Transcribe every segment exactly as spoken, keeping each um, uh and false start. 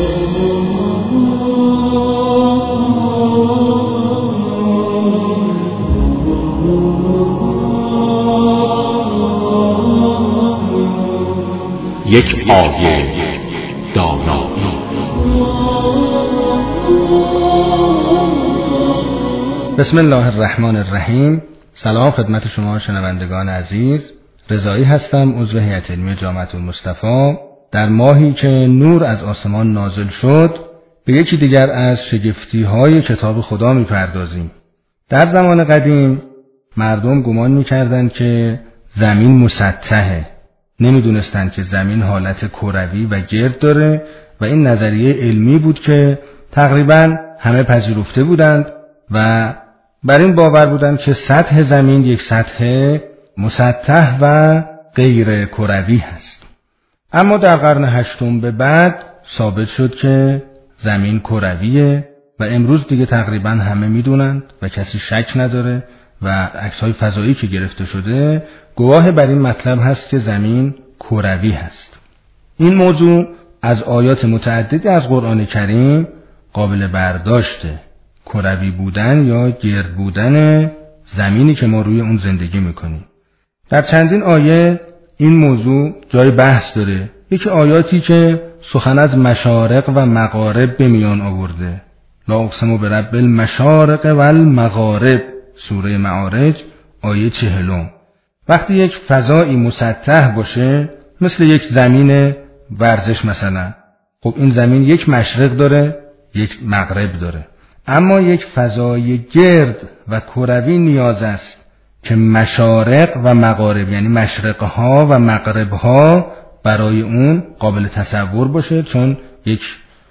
یک آیه دانایی. بسم الله الرحمن الرحیم. سلام خدمت شما شنوندگان عزیز. رضایی هستم، عضو هیئت علمی جامعة المصطفی. در ماهی که نور از آسمان نازل شد، به یکی دیگر از شگفتی‌های کتاب خدا می‌پردازیم. در زمان قدیم مردم گمان می‌کردند که زمین مسطحه. نمی‌دونستند که زمین حالت کروی و گرد داره و این نظریه علمی بود که تقریباً همه پذیرفته بودند و بر این باور بودند که سطح زمین یک سطح مسطح و غیر کروی هست. اما در قرن هشتم به بعد ثابت شد که زمین کرویه و امروز دیگه تقریباً همه میدونند و کسی شک نداره و عکس‌های فضایی که گرفته شده گواه بر این مطلب هست که زمین کروی هست. این موضوع از آیات متعددی از قرآن کریم قابل برداشته، کروی بودن یا گرد بودن زمینی که ما روی اون زندگی میکنیم. در چندین آیه این موضوع جای بحث داره. یکی آیاتی که سخن از مشارق و مغارب به میان آورده. لا اقسم برب المشارق و المغارب، سوره معارج آیه چهلم. وقتی یک فضایی مسطح باشه مثل یک زمین ورزش مثلا، خب این زمین یک مشرق داره یک مغرب داره، اما یک فضای گرد و کروی نیاز است که مشارق و مغارب یعنی مشرقها و مغربها برای اون قابل تصور باشه، چون یک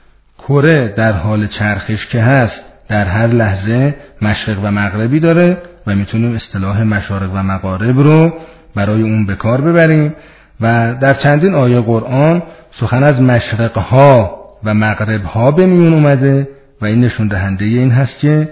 کره در حال چرخش که هست در هر لحظه مشرق و مغربی داره و میتونیم اصطلاح مشارق و مغارب رو برای اون به کار ببریم. و در چندین آیه قرآن سخن از مشرقها و مغربها به میون اومده و این نشون دهنده این هست که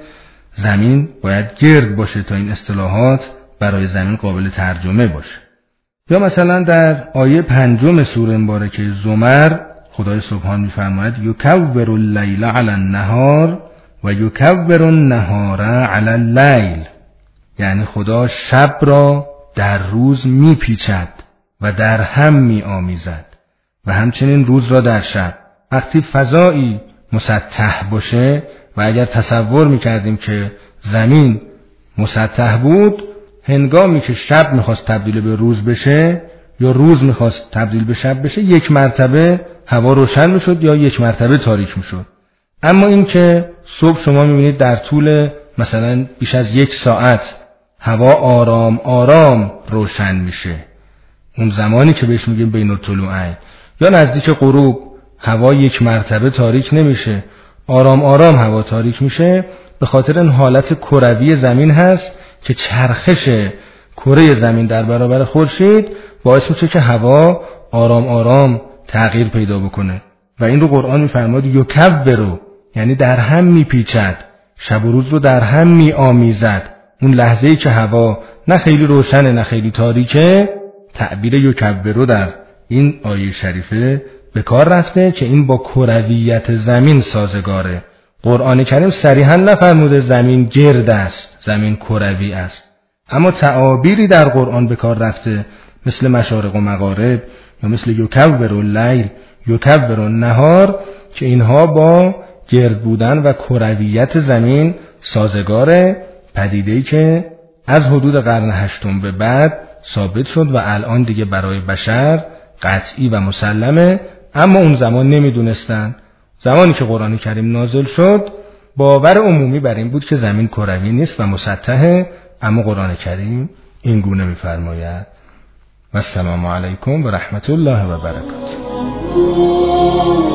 زمین باید گرد باشه تا این اصطلاحات برای زمین قابل ترجمه باشه. یا مثلا در آیه پنجم سوره مبارکه زمر خدای سبحان می‌فرماید یکور اللیل علی النهار و یکور النهار علی اللیل، یعنی خدا شب را در روز میپیچد و در هم میآمیزد و همچنین روز را در شب. وقتی فضایی مسطح باشه و اگر تصور میکردیم که زمین مسطح بود، هنگامی که شب میخواست تبدیل به روز بشه یا روز میخواست تبدیل به شب بشه، یک مرتبه هوا روشن میشد یا یک مرتبه تاریک میشد. اما این که صبح شما میبینید در طول مثلا بیش از یک ساعت هوا آرام آرام روشن میشه، اون زمانی که بهش میگیم بین الطلوعین، یا نزدیک غروب هوا یک مرتبه تاریک نمیشه، آرام آرام هوا تاریک میشه، به خاطر این حالت کروی زمین هست که چرخش کره زمین در برابر خورشید باعث میشه که هوا آرام آرام تغییر پیدا بکنه و این رو قرآن میفرماد یکورو، یعنی در هم میپیچد، شب و روز رو در هم میآمیزد. اون لحظه‌ای که هوا نه خیلی روشنه نه خیلی تاریکه، تعبیر یکورو در این آیه شریفه به کار رفته که این با کرویت زمین سازگاره. قرآن کریم صریحاً نفرموده زمین گرد است، زمین کروی است، اما تعابیری در قرآن به کار رفته مثل مشارق و مغارب یا مثل یکور اللیل یکور النهار که اینها با گرد بودن و کرویت زمین سازگاره، پدیده‌ای که از حدود قرن هشتم به بعد ثابت شد و الان دیگه برای بشر قطعی و مسلمه. اما اون زمان نمیدونستن. زمانی که قرآن کریم نازل شد باور عمومی بر این بود که زمین کروی نیست و مسطحه، اما قرآن کریم این گونه می‌فرماید. و السلام علیکم و رحمت الله و برکاته.